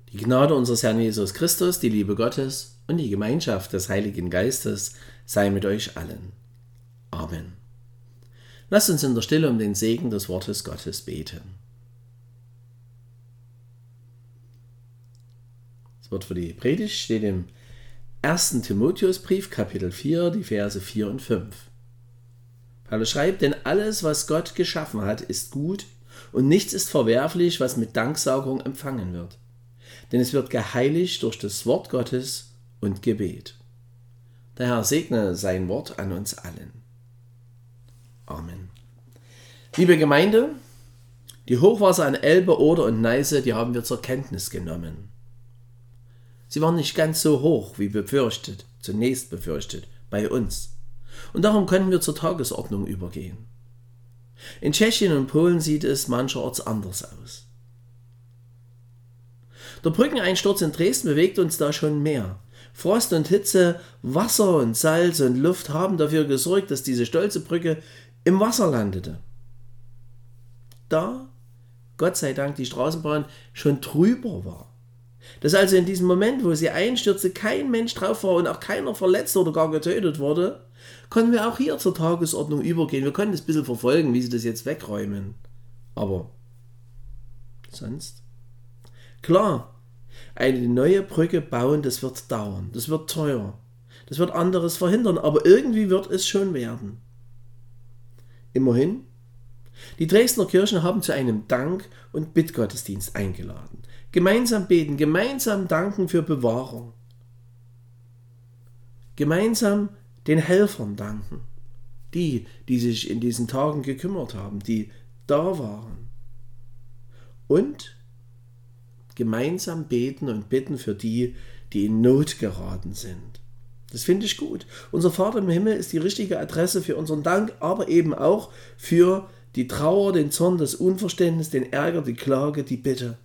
Die Gnade unseres Herrn Jesus Christus, die Liebe Gottes und die Gemeinschaft des Heiligen Geistes sei mit euch allen. Amen. Lasst uns in der Stille um den Segen des Wortes Gottes beten. Das Wort für die Predigt steht im 1. Timotheusbrief, Kapitel 4, die Verse 4 und 5. Paulus schreibt, denn alles, was Gott geschaffen hat, ist gut und nichts ist verwerflich, was mit Danksagung empfangen wird. Denn es wird geheiligt durch das Wort Gottes und Gebet. Der Herr segne sein Wort an uns allen. Amen. Liebe Gemeinde, die Hochwasser an Elbe, Oder und Neiße, die haben wir zur Kenntnis genommen. Sie waren nicht ganz so hoch wie zunächst befürchtet, bei uns. Und darum können wir zur Tagesordnung übergehen. In Tschechien und Polen sieht es mancherorts anders aus. Der Brückeneinsturz in Dresden bewegt uns da schon mehr. Frost und Hitze, Wasser und Salz und Luft haben dafür gesorgt, dass diese stolze Brücke im Wasser landete. Da, Gott sei Dank, die Straßenbahn schon drüber war. Dass also in diesem Moment, wo sie einstürzte, kein Mensch drauf war und auch keiner verletzt oder gar getötet wurde, konnten wir auch hier zur Tagesordnung übergehen. Wir konnten es ein bisschen verfolgen, wie sie das jetzt wegräumen. Aber sonst? Klar, eine neue Brücke bauen, das wird dauern, das wird teuer, das wird anderes verhindern, aber irgendwie wird es schon werden. Immerhin, die Dresdner Kirchen haben zu einem Dank- und Bittgottesdienst eingeladen. Gemeinsam beten, gemeinsam danken für Bewahrung. Gemeinsam den Helfern danken. Die sich in diesen Tagen gekümmert haben, die da waren. Und gemeinsam beten und bitten für die in Not geraten sind. Das finde ich gut. Unser Vater im Himmel ist die richtige Adresse für unseren Dank, aber eben auch für die Trauer, den Zorn, das Unverständnis, den Ärger, die Klage, die Bitte.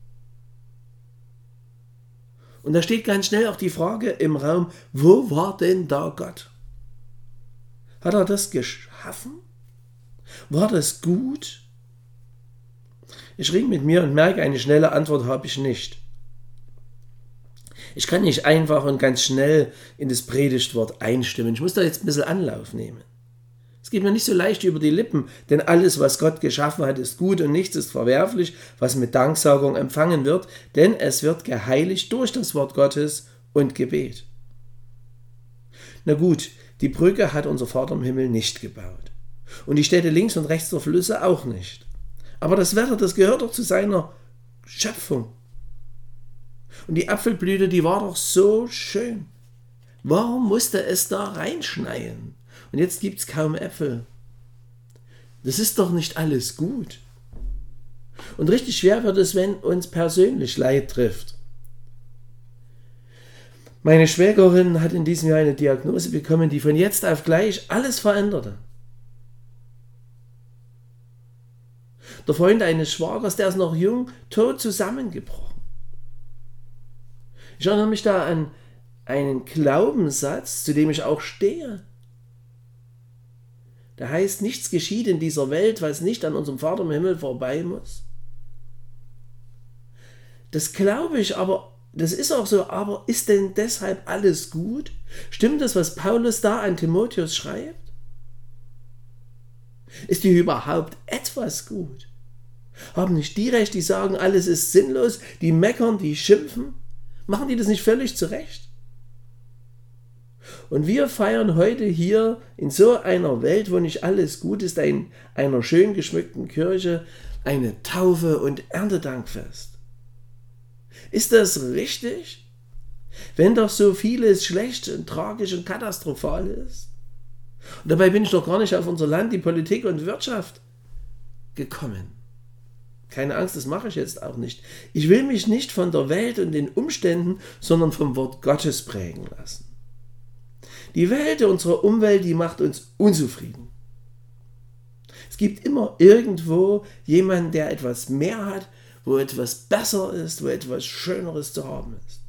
Und da steht ganz schnell auch die Frage im Raum, wo war denn da Gott? Hat er das geschaffen? War das gut? Ich ringe mit mir und merke, eine schnelle Antwort habe ich nicht. Ich kann nicht einfach und ganz schnell in das Predigtwort einstimmen. Ich muss da jetzt ein bisschen Anlauf nehmen. Es geht mir nicht so leicht über die Lippen, denn alles, was Gott geschaffen hat, ist gut und nichts ist verwerflich, was mit Danksagung empfangen wird, denn es wird geheiligt durch das Wort Gottes und Gebet. Na gut, die Brücke hat unser Vater im Himmel nicht gebaut. Und die Städte links und rechts der Flüsse auch nicht. Aber das Wetter, das gehört doch zu seiner Schöpfung. Und die Apfelblüte, die war doch so schön. Warum musste es da reinschneien? Und jetzt gibt es kaum Äpfel. Das ist doch nicht alles gut. Und richtig schwer wird es, wenn uns persönlich Leid trifft. Meine Schwägerin hat in diesem Jahr eine Diagnose bekommen, die von jetzt auf gleich alles veränderte. Der Freund eines Schwagers, der ist noch jung, tot zusammengebrochen. Ich erinnere mich da an einen Glaubenssatz, zu dem ich auch stehe. Der heißt, nichts geschieht in dieser Welt, was nicht an unserem Vater im Himmel vorbei muss. Das glaube ich, aber das ist auch so, aber ist denn deshalb alles gut? Stimmt das, was Paulus da an Timotheus schreibt? Ist hier überhaupt etwas gut? Haben nicht die recht, die sagen, alles ist sinnlos, die meckern, die schimpfen? Machen die das nicht völlig zurecht? Und wir feiern heute hier in so einer Welt, wo nicht alles gut ist, in einer schön geschmückten Kirche, eine Taufe und Erntedankfest. Ist das richtig? Wenn doch so vieles schlecht und tragisch und katastrophal ist? Und dabei bin ich doch gar nicht auf unser Land, die Politik und Wirtschaft gekommen. Keine Angst, das mache ich jetzt auch nicht. Ich will mich nicht von der Welt und den Umständen, sondern vom Wort Gottes prägen lassen. Die Welt, unsere Umwelt, die macht uns unzufrieden. Es gibt immer irgendwo jemanden, der etwas mehr hat, wo etwas besser ist, wo etwas Schöneres zu haben ist.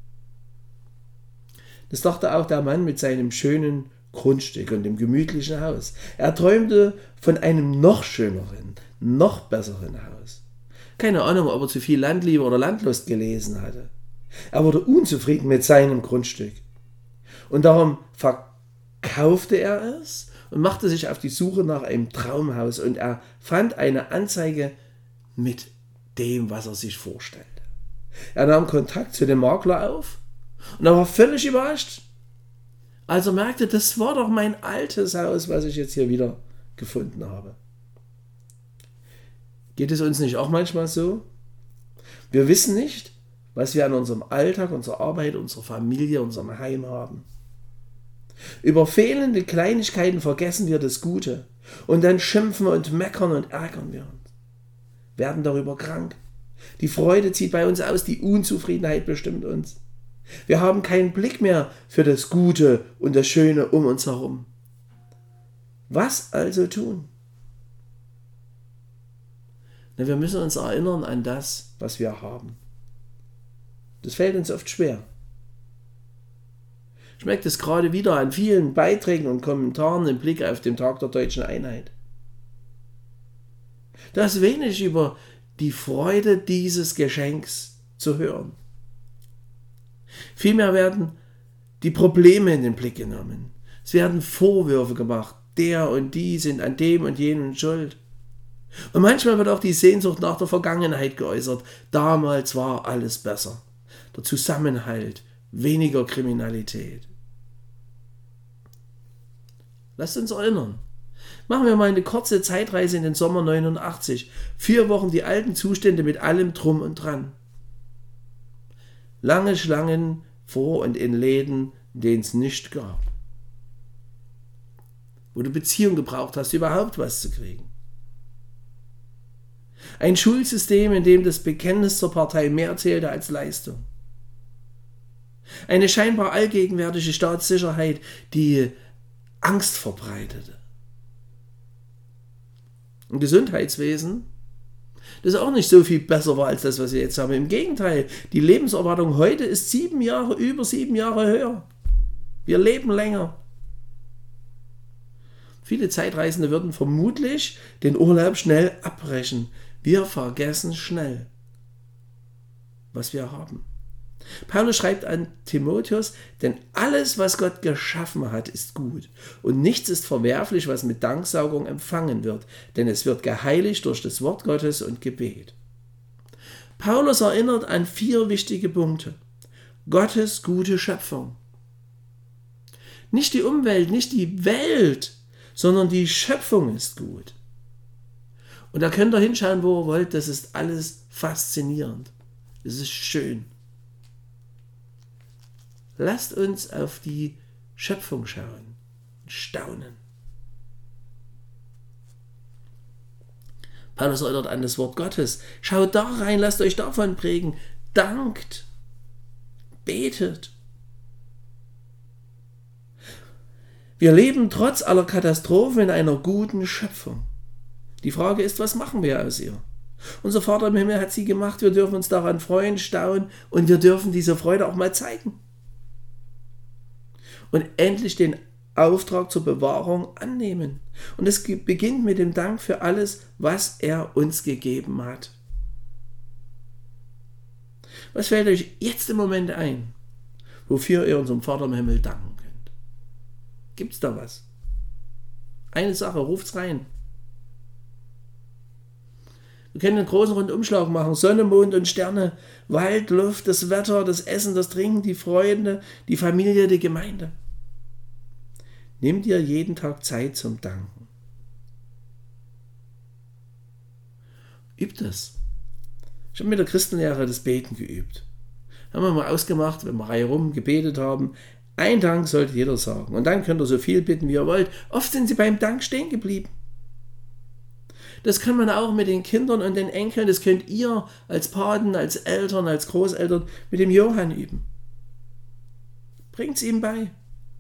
Das dachte auch der Mann mit seinem schönen Grundstück und dem gemütlichen Haus. Er träumte von einem noch schöneren, noch besseren Haus. Keine Ahnung, ob er zu viel Landliebe oder Landlust gelesen hatte. Er wurde unzufrieden mit seinem Grundstück. Und darum verkaufte er es und machte sich auf die Suche nach einem Traumhaus. Und er fand eine Anzeige mit dem, was er sich vorstellte. Er nahm Kontakt zu dem Makler auf und er war völlig überrascht, als er merkte, das war doch mein altes Haus, was ich jetzt hier wieder gefunden habe. Geht es uns nicht auch manchmal so? Wir wissen nicht, was wir an unserem Alltag, unserer Arbeit, unserer Familie, unserem Heim haben. Über fehlende Kleinigkeiten vergessen wir das Gute und dann schimpfen und meckern und ärgern wir uns. Werden darüber krank. Die Freude zieht bei uns aus, die Unzufriedenheit bestimmt uns. Wir haben keinen Blick mehr für das Gute und das Schöne um uns herum. Was also tun? Na, wir müssen uns erinnern an das, was wir haben. Das fällt uns oft schwer. Ich merke das gerade wieder an vielen Beiträgen und Kommentaren im Blick auf den Tag der Deutschen Einheit. Da ist wenig über die Freude dieses Geschenks zu hören. Vielmehr werden die Probleme in den Blick genommen. Es werden Vorwürfe gemacht. Der und die sind an dem und jenem schuld. Und manchmal wird auch die Sehnsucht nach der Vergangenheit geäußert. Damals war alles besser. Der Zusammenhalt, weniger Kriminalität. Lasst uns erinnern. Machen wir mal eine kurze Zeitreise in den Sommer 89. 4 Wochen die alten Zustände mit allem Drum und Dran. Lange Schlangen vor und in Läden, in denen es nicht gab. Wo du Beziehung gebraucht hast, überhaupt was zu kriegen. Ein Schulsystem, in dem das Bekenntnis zur Partei mehr zählte als Leistung. Eine scheinbar allgegenwärtige Staatssicherheit, die Angst verbreitete. Ein Gesundheitswesen, das auch nicht so viel besser war als das, was wir jetzt haben. Im Gegenteil, die Lebenserwartung heute ist über 7 Jahre höher. Wir leben länger. Viele Zeitreisende würden vermutlich den Urlaub schnell abbrechen. Wir vergessen schnell, was wir haben. Paulus schreibt an Timotheus, denn alles, was Gott geschaffen hat, ist gut und nichts ist verwerflich, was mit Danksaugung empfangen wird, denn es wird geheiligt durch das Wort Gottes und Gebet. Paulus erinnert an 4 wichtige Punkte. Gottes gute Schöpfung. Nicht die Umwelt, nicht die Welt, sondern die Schöpfung ist gut. Und da könnt ihr hinschauen, wo ihr wollt, das ist alles faszinierend. Es ist schön. Lasst uns auf die Schöpfung schauen und staunen. Paulus erinnert an das Wort Gottes. Schaut da rein, lasst euch davon prägen. Dankt, betet. Wir leben trotz aller Katastrophen in einer guten Schöpfung. Die Frage ist, was machen wir aus ihr? Unser Vater im Himmel hat sie gemacht, wir dürfen uns daran freuen, staunen und wir dürfen diese Freude auch mal zeigen. Und endlich den Auftrag zur Bewahrung annehmen. Und es beginnt mit dem Dank für alles, was er uns gegeben hat. Was fällt euch jetzt im Moment ein, wofür ihr unserem Vater im Himmel danken könnt? Gibt's da was? Eine Sache, ruft's rein. Wir können einen großen Rundumschlag machen. Sonne, Mond und Sterne, Wald, Luft, das Wetter, das Essen, das Trinken, die Freunde, die Familie, die Gemeinde. Nimm dir jeden Tag Zeit zum Danken. Übt das. Ich habe mit der Christenlehre das Beten geübt. Haben wir mal ausgemacht, wenn wir Reihe rum gebetet haben, ein Dank sollte jeder sagen. Und dann könnt ihr so viel bitten, wie ihr wollt. Oft sind sie beim Dank stehen geblieben. Das kann man auch mit den Kindern und den Enkeln, das könnt ihr als Paten, als Eltern, als Großeltern mit dem Johann üben. Bringt es ihm bei.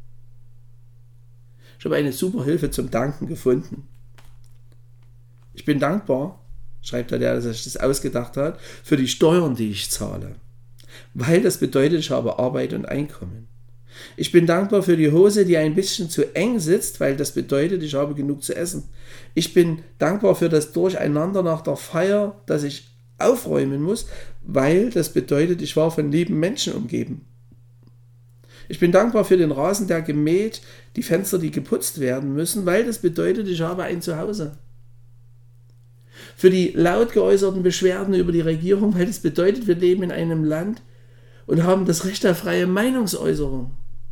Ich habe eine super Hilfe zum Danken gefunden. Ich bin dankbar, schreibt der sich das ausgedacht hat, für die Steuern, die ich zahle. Weil das bedeutet, ich habe Arbeit und Einkommen. Ich bin dankbar für die Hose, die ein bisschen zu eng sitzt, weil das bedeutet, ich habe genug zu essen. Ich bin dankbar für das Durcheinander nach der Feier, das ich aufräumen muss, weil das bedeutet, ich war von lieben Menschen umgeben. Ich bin dankbar für den Rasen, der gemäht, die Fenster, die geputzt werden müssen, weil das bedeutet, ich habe ein Zuhause. Für die laut geäußerten Beschwerden über die Regierung, weil das bedeutet, wir leben in einem Land und haben das Recht auf freie Meinungsäußerung.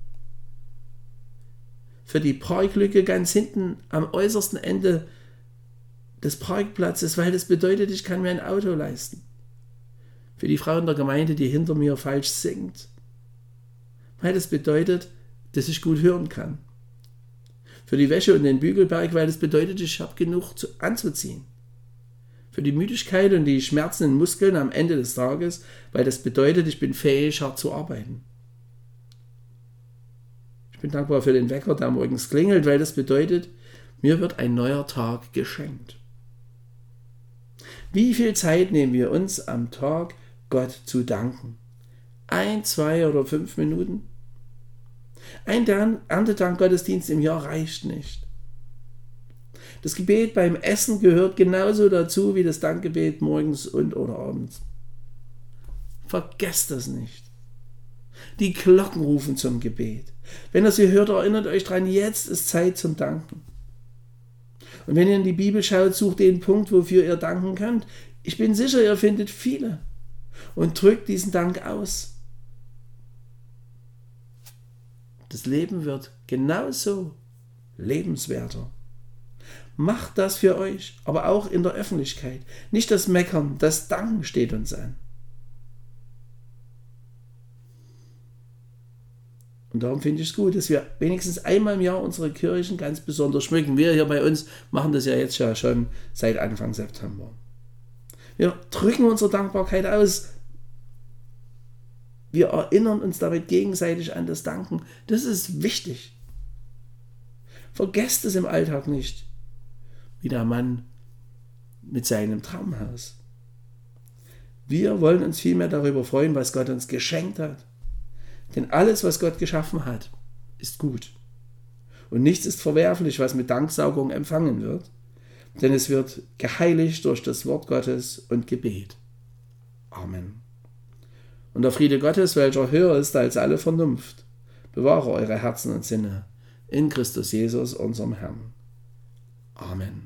Für die Parklücke ganz hinten am äußersten Ende des Parkplatzes, weil das bedeutet, ich kann mir ein Auto leisten. Für die Frau in der Gemeinde, die hinter mir falsch singt, weil das bedeutet, dass ich gut hören kann. Für die Wäsche und den Bügelberg, weil das bedeutet, ich habe genug anzuziehen. Für die Müdigkeit und die schmerzenden Muskeln am Ende des Tages, weil das bedeutet, ich bin fähig, hart zu arbeiten. Ich bin dankbar für den Wecker, der morgens klingelt, weil das bedeutet, mir wird ein neuer Tag geschenkt. Wie viel Zeit nehmen wir uns am Tag, Gott zu danken? 1, 2 oder 5 Minuten? Ein Erntedank-Gottesdienst im Jahr reicht nicht. Das Gebet beim Essen gehört genauso dazu wie das Dankgebet morgens und oder abends. Vergesst das nicht. Die Glocken rufen zum Gebet. Wenn ihr sie hört, erinnert euch dran, jetzt ist Zeit zum Danken. Und wenn ihr in die Bibel schaut, sucht den Punkt, wofür ihr danken könnt. Ich bin sicher, ihr findet viele. Und drückt diesen Dank aus. Das Leben wird genauso lebenswerter. Macht das für euch, aber auch in der Öffentlichkeit. Nicht das Meckern, das Danken steht uns an. Und darum finde ich es gut, dass wir wenigstens einmal im Jahr unsere Kirchen ganz besonders schmücken. Wir hier bei uns machen das ja jetzt schon seit Anfang September. Wir drücken unsere Dankbarkeit aus. Wir erinnern uns damit gegenseitig an das Danken. Das ist wichtig. Vergesst es im Alltag nicht, wie der Mann mit seinem Traumhaus. Wir wollen uns vielmehr darüber freuen, was Gott uns geschenkt hat. Denn alles, was Gott geschaffen hat, ist gut. Und nichts ist verwerflich, was mit Danksaugung empfangen wird. Denn es wird geheiligt durch das Wort Gottes und Gebet. Amen. Und der Friede Gottes, welcher höher ist als alle Vernunft, bewahre eure Herzen und Sinne in Christus Jesus, unserem Herrn. Amen.